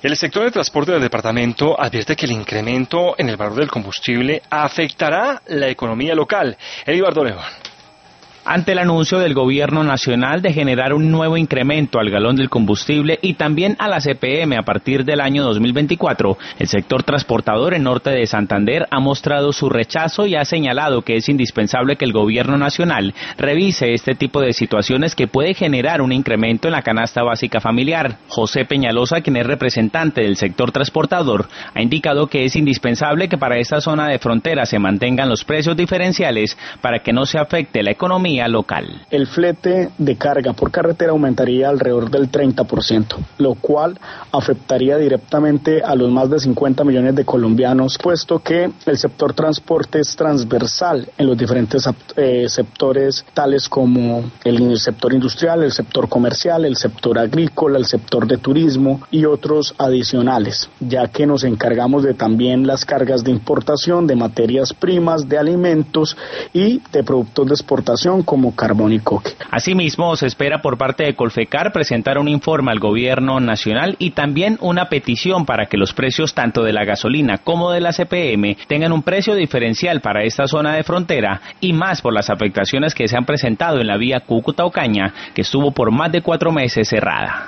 El sector de transporte del departamento advierte que el incremento en el valor del combustible afectará la economía local. Elibardo León. Ante el anuncio del gobierno nacional de generar un nuevo incremento al galón del combustible y también a la CPM a partir del año 2024, el sector transportador en norte de Santander ha mostrado su rechazo y ha señalado que es indispensable que el gobierno nacional revise este tipo de situaciones que puede generar un incremento en la canasta básica familiar. José Peñalosa, quien es representante del sector transportador, ha indicado que es indispensable que para esta zona de frontera se mantengan los precios diferenciales para que no se afecte la economía local. El flete de carga por carretera aumentaría alrededor del 30%, lo cual afectaría directamente a los más de 50 millones de colombianos, puesto que el sector transporte es transversal en los diferentes sectores, tales como el sector industrial, el sector comercial, el sector agrícola, el sector de turismo y otros adicionales, ya que nos encargamos de también las cargas de importación de materias primas, de alimentos y de productos de exportación como carbón y coque. Asimismo, se espera por parte de Colfecar presentar un informe al gobierno nacional y también una petición para que los precios tanto de la gasolina como de la CPM tengan un precio diferencial para esta zona de frontera y más por las afectaciones que se han presentado en la vía Cúcuta-Ocaña, que estuvo por más de 4 meses cerrada.